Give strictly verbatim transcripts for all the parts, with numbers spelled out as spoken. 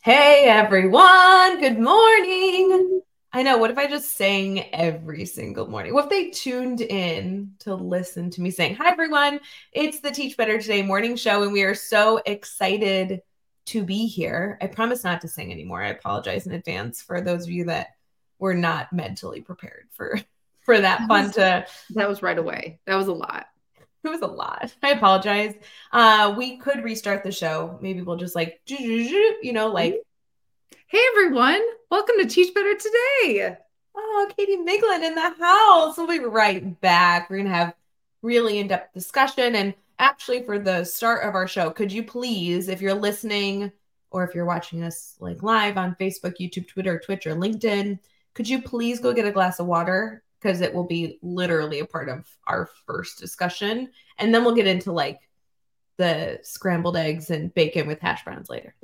Hey everyone, good morning. I know, what if I just sang every single morning? What if they tuned in to listen to me sing? Hi everyone, it's the Teach Better Today morning show, and we are so excited to be here. I promise not to sing anymore. I apologize in advance for those of you that were not mentally prepared for, for that That fun was, to that was right away. That was a lot. It was a lot. I apologize. Uh, we could restart the show. Maybe we'll just like, you know, like, Hey everyone, welcome to Teach Better Today. oh, Katie Miglin in the house. We'll be right back. We're going to have really in-depth discussion. And actually, for the start of our show, could you please, if you're listening or if you're watching us like live on Facebook, YouTube, Twitter, Twitch, or LinkedIn, could you please go get a glass of water? Because it will be literally a part of our first discussion. And then we'll get into like the scrambled eggs and bacon with hash browns later.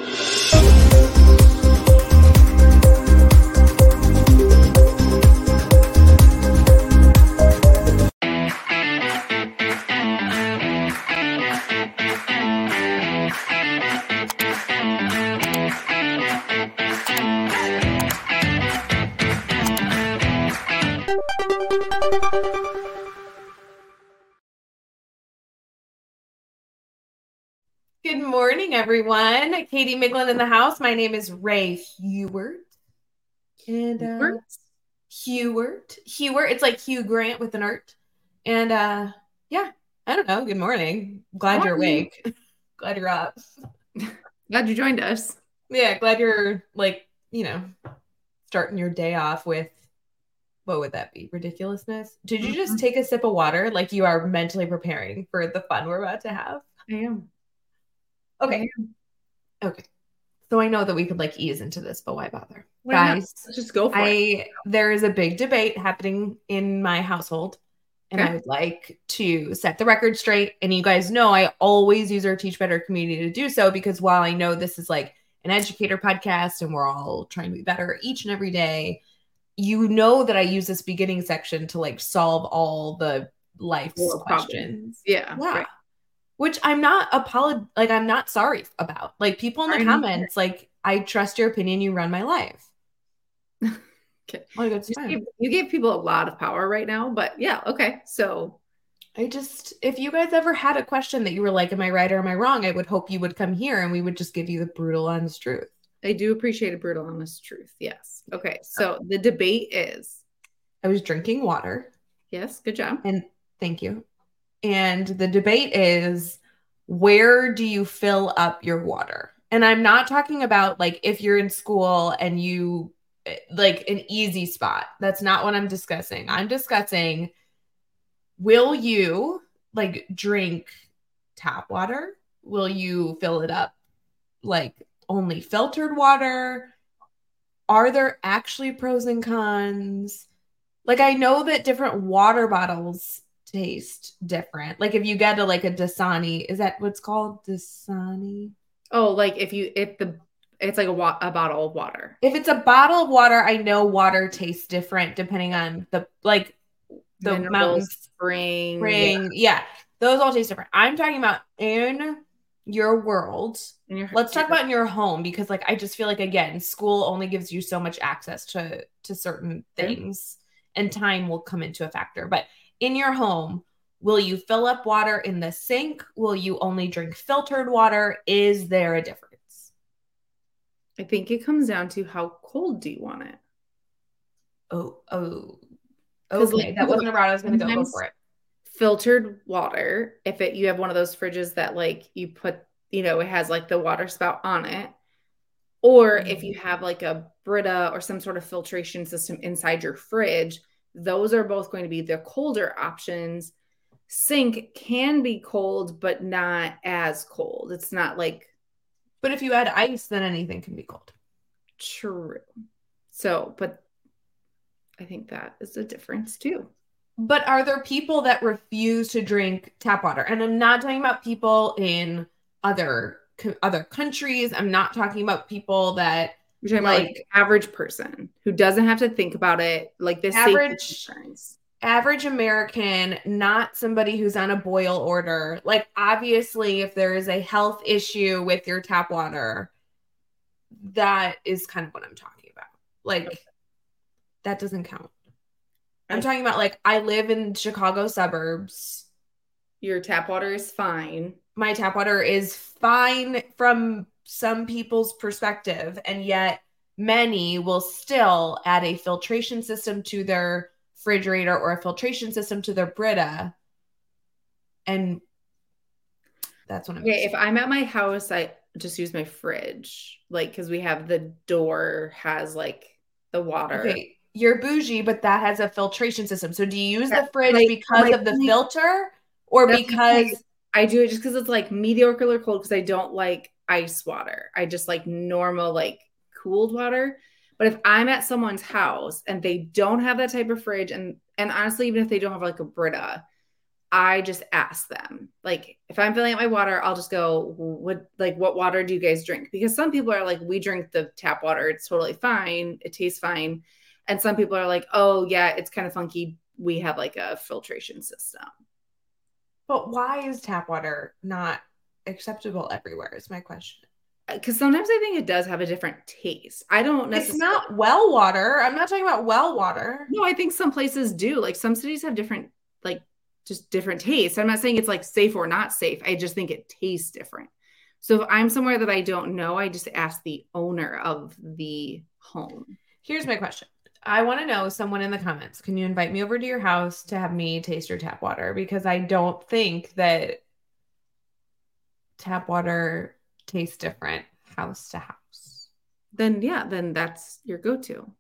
Good morning, everyone. Katie Miglin in the house. My name is Ray Hewart. And uh Hewart. Hewart. It's like Hugh Grant with an art. And uh yeah, I don't know. Good morning. Glad you're awake. Glad you're up. Glad you joined us. Yeah, glad you're like, you know, starting your day off with what would that be? Ridiculousness? Did you just take a sip of water like you are mentally preparing for the fun we're about to have? I am. Okay. I am. Okay. So I know that we could like ease into this, but why bother? Why not? Guys, Let's just go for it. I there is a big debate happening in my household, and I Okay. would like to set the record straight. And you guys know I always use our Teach Better community to do so, because while I know this is like an educator podcast and we're all trying to be better each and every day, you know that I use this beginning section to like solve all the life's World problem. questions. Yeah. Yeah. Right. Which I'm not apolog like I'm not sorry about. Like people in the Sorry, me either. comments, like I trust your opinion, you run my life. Okay. Like it's You fine. gave, you gave people a lot of power right now, but yeah, okay. So I just, if you guys ever had a question that you were like, am I right or am I wrong? I would hope you would come here and we would just give you the brutal, honest truth. I do appreciate a brutal, honest truth. Yes. Okay. So the debate is, I was drinking water. yes, good job. And thank you. And the debate is, where do you fill up your water? And I'm not talking about like if you're in school and you like an easy spot. That's not what I'm discussing. I'm discussing, will you like drink tap water? Will you fill it up like only filtered water? Are there actually pros and cons? Like I know that different water bottles taste different. Like if you get a like a Dasani, is that what's called Dasani? Oh, like if you if the it's like a, wa- a bottle of water. If it's a bottle of water, I know water tastes different depending on the like the Minerals, mountains, spring. spring. Yeah. yeah, those all taste different. I'm talking about in your world. In your, Let's talk your, about in your home, because like I just feel like again, school only gives you so much access to to certain things, and time will come into a factor. But in your home, will you fill up water in the sink? Will you only drink filtered water? Is there a difference? I think it comes down to how cold do you want it? Oh, oh, Because okay. like That wasn't the route I was going to go. Go sometimes for it. filtered water, if it you have one of those fridges that like you put, you know, it has like the water spout on it, or if you have like a Brita or some sort of filtration system inside your fridge, those are both going to be the colder options. Sink can be cold, but not as cold. It's not like But if you add ice, then anything can be cold. true. So, but I think that is a difference too. But are there people that refuse to drink tap water? And I'm not talking about people in other other countries. I'm not talking about people that You're talking like, about like the average person who doesn't have to think about it, like the average concerns. average American, not somebody who's on a boil order. Like obviously, if there is a health issue with your tap water, that is kind of what I'm talking about. Like, okay. That doesn't count. I'm okay. talking about, like, I live in Chicago suburbs. Your tap water is fine. My tap water is fine from some people's perspective, and yet many will still add a filtration system to their refrigerator or a filtration system to their Brita. And that's what I'm okay. If I'm at my house, I just use my fridge, like, because we have the door has like the water. Okay, you're bougie, but that has a filtration system. So do you use yeah, the fridge like, because of the point, filter or because I do it just because it's like mediocre or cold, because I don't like ice water. I just like normal, like cooled water. But if I'm at someone's house and they don't have that type of fridge, and and honestly, even if they don't have like a Brita, I just ask them. Like, if I'm filling up my water, I'll just go, what, like, what water do you guys drink? Because some people are like, we drink the tap water. It's totally fine. It tastes fine. And some people are like, oh yeah, it's kind of funky. We have like a filtration system. But why is tap water not acceptable everywhere is my question. Because sometimes I think it does have a different taste. I don't necessarily. It's not well water. I'm not talking about well water. No, I think some places do. Like, some cities have different, like, just different tastes. I'm not saying it's like safe or not safe. I just think it tastes different. So if I'm somewhere that I don't know, I just ask the owner of the home. Here's my question. I want to know, someone in the comments, can you invite me over to your house to have me taste your tap water? Because I don't think that tap water tastes different house to house. Then yeah, then that's your go-to.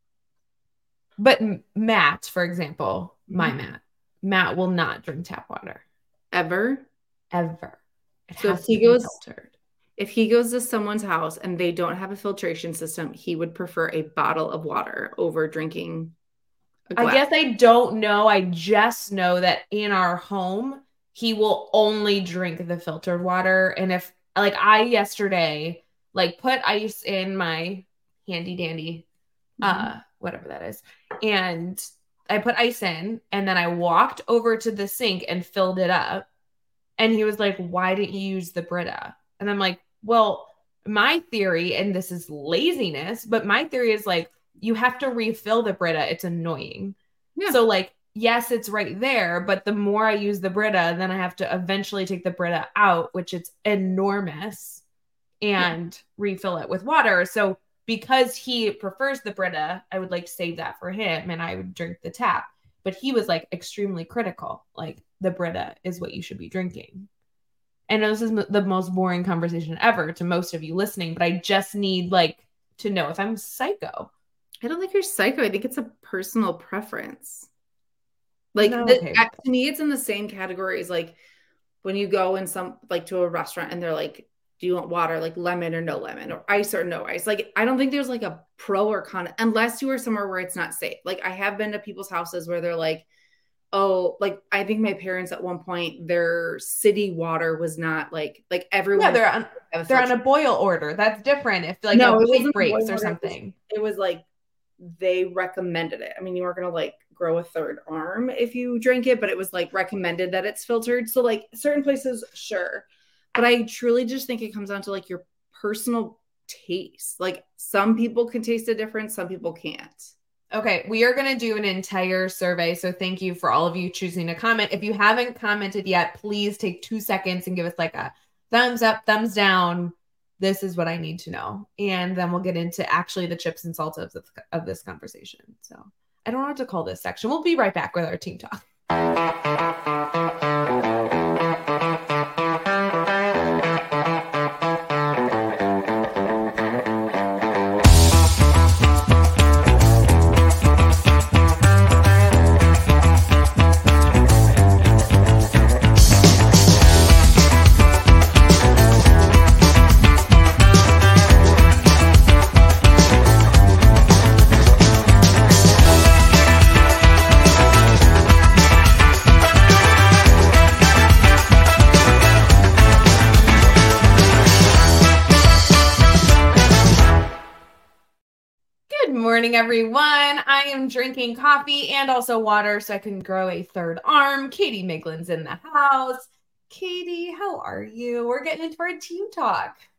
But Matt, for example, mm-hmm. my Matt, Matt will not drink tap water. Ever? Ever. It so if he goes, filtered. If he goes to someone's house and they don't have a filtration system, he would prefer a bottle of water over drinking a glass. I guess I don't know. I just know that in our home, he will only drink the filtered water. And if, like, I yesterday, like, put ice in my handy dandy, mm-hmm. uh, whatever that is. And I put ice in, and then I walked over to the sink and filled it up. And he was like, why didn't you use the Brita? And I'm like, well, my theory, and this is laziness, but my theory is like, you have to refill the Brita. It's annoying. Yeah. So like, yes, it's right there, but the more I use the Brita, then I have to eventually take the Brita out, which it's enormous, and yeah. refill it with water. So because he prefers the Brita, I would like save that for him and I would drink the tap. But he was like extremely critical. Like, the Brita is what you should be drinking. And this is the most boring conversation ever to most of you listening, but I just need like to know if I'm psycho. I don't think you're psycho. I think it's a personal preference. Like, no, the, okay. to me, it's in the same category as like when you go in some, like, to a restaurant and they're like, do you want water, like lemon or no lemon, or ice or no ice? Like, I don't think there's like a pro or con, unless you are somewhere where it's not safe. Like, I have been to people's houses where they're like, oh, like, I think my parents at one point, their city water was not like, like everyone. Yeah, they're on, they're on a boil order. That's different. If like no, a pipe breaks or something. It was, it was like, they recommended it. I mean, you weren't going to like grow a third arm if you drink it, but it was like recommended that it's filtered. So like certain places, sure. But I truly just think it comes down to like your personal taste. Like, some people can taste a difference, some people can't. Okay, we are going to do an entire survey. So thank you for all of you choosing to comment. If you haven't commented yet, please take two seconds and give us like a thumbs up, thumbs down. This is what I need to know. And then we'll get into actually the chips and salsa of, of this conversation. So I don't know what to call this section. We'll be right back with our team talk. Morning, everyone. I am drinking coffee and also water so I can grow a third arm. Katie Miglin's in the house. Katie, how are you? We're getting into our team talk.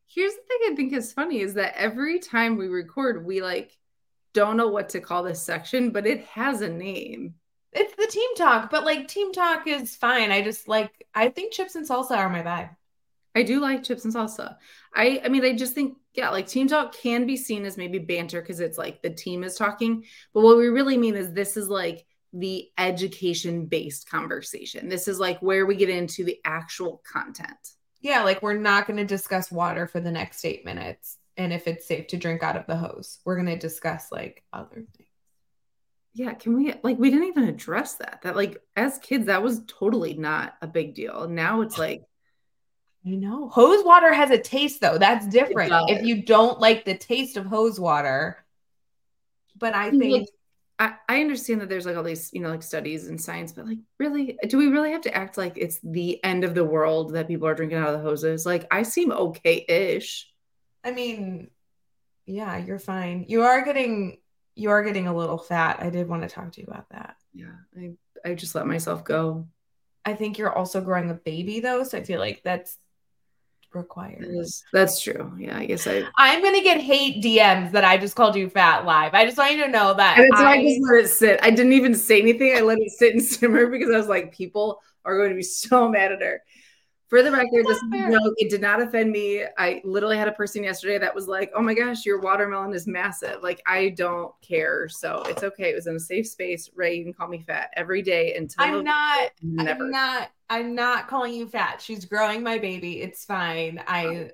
Here's the thing I think is funny is that every time we record, we like don't know what to call this section, but it has a name. It's the team talk, but like team talk is fine. I just like, I think chips and salsa are my vibe. I do like chips and salsa. I I mean, I just think, yeah, like team talk can be seen as maybe banter because it's like the team is talking. But what we really mean is this is like the education-based conversation. This is like where we get into the actual content. Yeah, like we're not going to discuss water for the next eight minutes and if it's safe to drink out of the hose. We're going to discuss like other things. Yeah, can we like we didn't even address that. That like as kids, that was totally not a big deal. Now it's like You know, hose water has a taste though. That's different. does. If you don't like the taste of hose water, but I like think I, I understand that there's like all these, you know, like studies and science, but like really, do we really have to act like it's the end of the world that people are drinking out of the hoses? Like I seem okay-ish. I mean, yeah, you're fine. You are getting you are getting a little fat. I did want to talk to you about that. Yeah, I I just let myself go. I think you're also growing a baby though, so I feel like that's required. That is, that's true. Yeah, I guess I. I'm gonna get hate D Ms that I just called you fat live. I just want you to know that. And it's why I, I just let it sit. I didn't even say anything. I let it sit and simmer because I was like, people are going to be so mad at her. For the record, this joke, it did not offend me. I literally had a person yesterday that was like, oh my gosh, your watermelon is massive. Like, I don't care. So it's okay. It was in a safe space. Ray, you can call me fat every day until I'm not, never. I'm not, I'm not calling you fat. She's growing my baby. It's fine. I.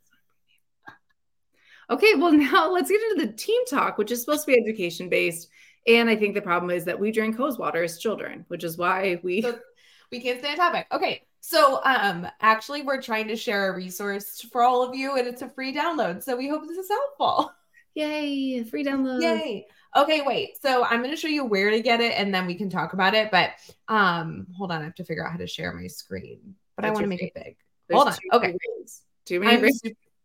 Okay, well, now let's get into the team talk, which is supposed to be education based. And I think the problem is that we drink hose water as children, which is why we. So we can't stay on topic. Okay. So um actually we're trying to share a resource for all of you and it's a free download. So we hope this is helpful. Yay, free download. Yay. Okay, wait. So I'm going to show you where to get it and then we can talk about it, but um hold on, I have to figure out how to share my screen. But That's I want to make it big. There's hold on. Okay. Ways. Too many ways.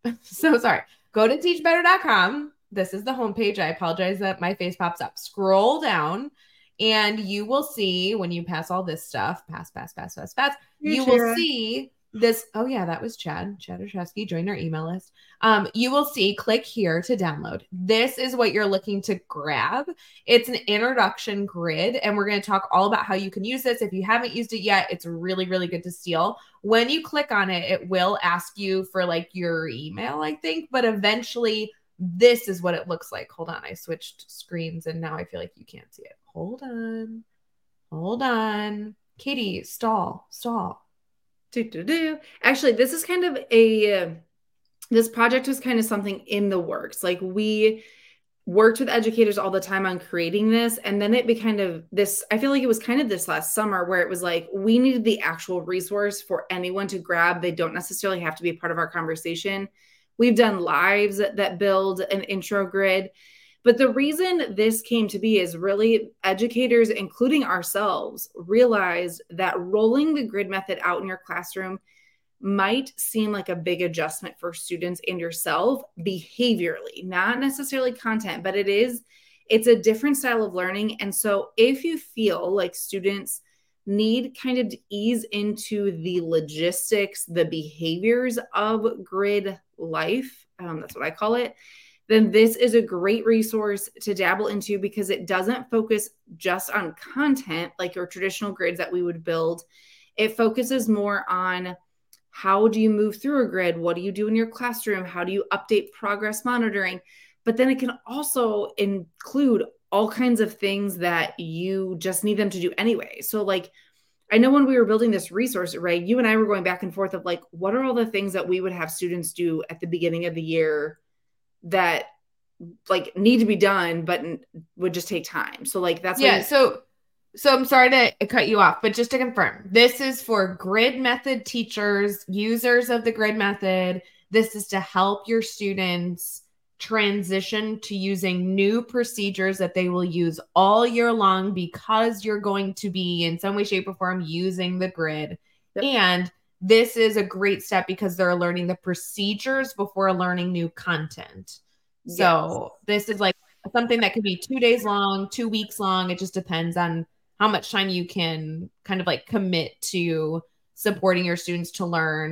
So sorry. Go to teach better dot com. This is the homepage. I apologize that my face pops up. Scroll down. And you will see when you pass all this stuff, pass, pass, pass, pass, pass, you, you will see this. Oh, yeah, that was Chad. Chad Oshesky. Join our email list. Um, you will see, click here to download. This is what you're looking to grab. It's an introduction grid, and we're going to talk all about how you can use this. If you haven't used it yet, it's really, really good to steal. When you click on it, it will ask you for like your email, I think, but eventually this is what it looks like. Hold on. I switched screens and now I feel like you can't see it. Hold on. Hold on. Katie, stall, stall. Do, do, do. Actually, this is kind of a, uh, this project was kind of something in the works. Like we worked with educators all the time on creating this. And then it became kind of this, I feel like it was kind of this last summer where it was like, we needed the actual resource for anyone to grab. They don't necessarily have to be a part of our conversation. We've done lives that build an intro grid. But the reason this came to be is really educators, including ourselves, realized that rolling the grid method out in your classroom might seem like a big adjustment for students and yourself behaviorally, not necessarily content, but it is, it's a different style of learning. And so if you feel like students need kind of to ease into the logistics, the behaviors of grid life, um, that's what I call it, then this is a great resource to dabble into because it doesn't focus just on content like your traditional grids that we would build. It focuses more on how do you move through a grid? What do you do in your classroom? How do you update progress monitoring? But then it can also include all kinds of things that you just need them to do anyway. So like, I know when we were building this resource, Ray, you and I were going back and forth of like, what are all the things that we would have students do at the beginning of the year that like need to be done, but would just take time. So like, that's yeah. So, so I'm sorry to cut you off, but just to confirm, this is for grid method teachers, users of the grid method. This is to help your students transition to using new procedures that they will use all year long because you're going to be in some way, shape, or form using the grid. Yep. And this is a great step because they're learning the procedures before learning new content. Yes. So this is like something that could be two days long, two weeks long. It just depends on how much time you can kind of like commit to supporting your students to learn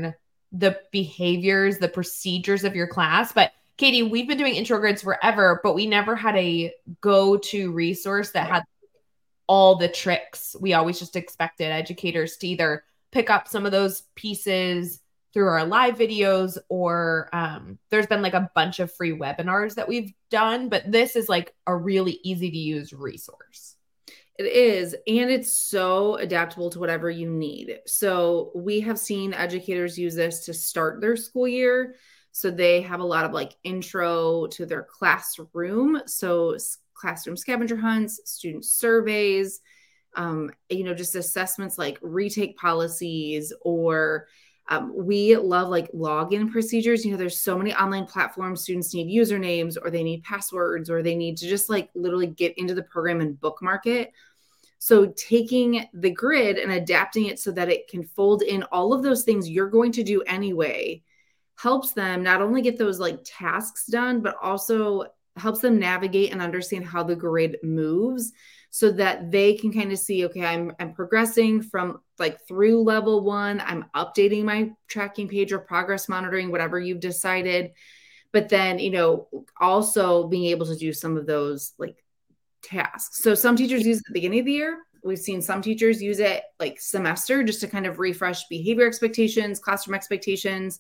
the behaviors, the procedures of your class. But Katie, we've been doing intro grids forever, but we never had a go-to resource that had all the tricks. We always just expected educators to either pick up some of those pieces through our live videos, or um, there's been like a bunch of free webinars that we've done, but this is like a really easy to use resource. It is, and it's so adaptable to whatever you need. So we have seen educators use this to start their school year. So they have a lot of like intro to their classroom. So classroom scavenger hunts, student surveys, um, you know, just assessments like retake policies, or Um, we love like login procedures. You know, there's so many online platforms. Students need usernames, or they need passwords, or they need to just like literally get into the program and bookmark it. So taking the grid and adapting it so that it can fold in all of those things you're going to do anyway helps them not only get those like tasks done, but also helps them navigate and understand how the grid moves, so that they can kind of see, okay, I'm, I'm progressing from like through level one, I'm updating my tracking page or progress monitoring, whatever you've decided. But then, you know, also being able to do some of those like tasks. So some teachers use it at the beginning of the year. We've seen some teachers use it like semester, just to kind of refresh behavior expectations, classroom expectations.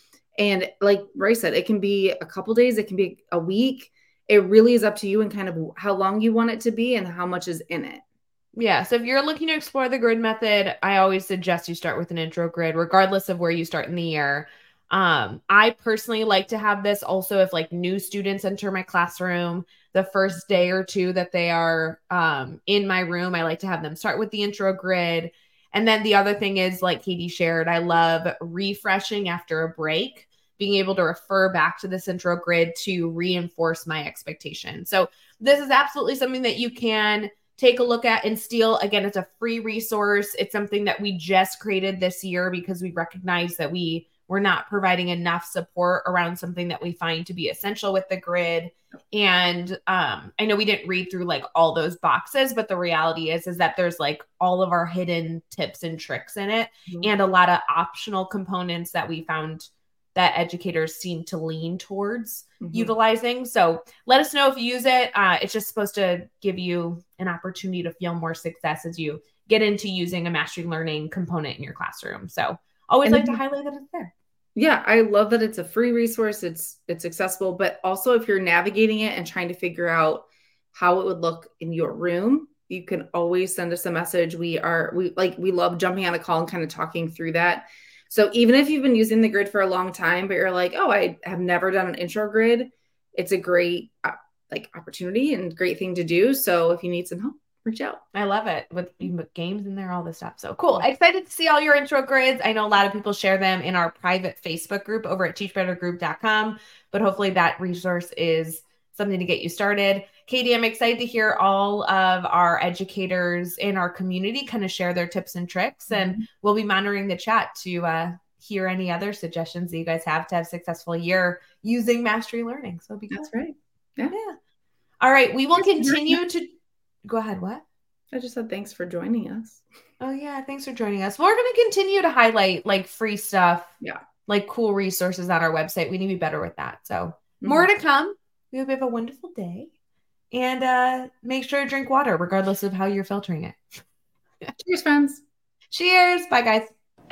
And like Bryce said, it can be a couple days, it can be a week. It really is up to you and kind of how long you want it to be and how much is in it. Yeah. So if you're looking to explore the grid method, I always suggest you start with an intro grid, regardless of where you start in the year. Um, I personally like to have this also if like new students enter my classroom the first day or two that they are um, in my room. I like to have them start with the intro grid. And then the other thing is, like Katie shared, I love refreshing after a break, being able to refer back to this intro grid to reinforce my expectation. So this is absolutely something that you can take a look at and steal. Again, it's a free resource. It's something that we just created this year because we recognize that we were not providing enough support around something that we find to be essential with the grid. And um, I know we didn't read through like all those boxes, but the reality is, is that there's like all of our hidden tips and tricks in it, mm-hmm. and a lot of optional components that we found that educators seem to lean towards mm-hmm. utilizing. So let us know if you use it. Uh, it's just supposed to give you an opportunity to feel more success as you get into using a mastery learning component in your classroom. So always and like to highlight that it's there. Yeah, I love that it's a free resource. It's it's accessible, but also if you're navigating it and trying to figure out how it would look in your room, you can always send us a message. We are we like we love jumping on a call and kind of talking through that. So even if you've been using the grid for a long time, but you're like, oh, I have never done an intro grid, it's a great uh, like opportunity and great thing to do. So if you need some help, reach out. I love it with, with games in there, all this stuff. So cool. Excited to see all your intro grids. I know a lot of people share them in our private Facebook group over at teach better group dot com, but hopefully that resource is something to get you started. Katie, I'm excited to hear all of our educators in our community kind of share their tips and tricks, mm-hmm. and we'll be monitoring the chat to uh, hear any other suggestions that you guys have to have a successful year using Mastery Learning. So it'll be cool. That's right. Yeah. yeah. All right. We will continue to go ahead. What? I just said, thanks for joining us. Oh yeah. Thanks for joining us. We're going to continue to highlight like free stuff. Yeah. Like cool resources on our website. We need to be better with that. So mm-hmm. more to come. We hope you have a wonderful day, and uh, make sure to drink water regardless of how you're filtering it. Cheers, friends. Cheers. Bye, guys.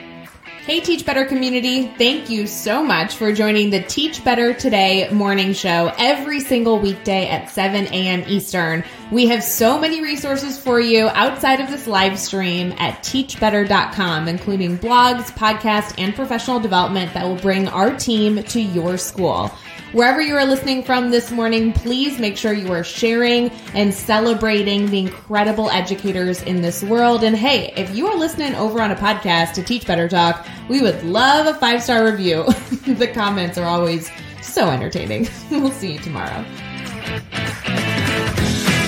Hey, Teach Better community. Thank you so much for joining the Teach Better Today morning show every single weekday at seven a.m. Eastern. We have so many resources for you outside of this live stream at teach better dot com, including blogs, podcasts, and professional development that will bring our team to your school. Wherever you are listening from this morning, please make sure you are sharing and celebrating the incredible educators in this world. And hey, if you are listening over on a podcast to Teach Better Talk, we would love a five-star review. The comments are always so entertaining. We'll see you tomorrow.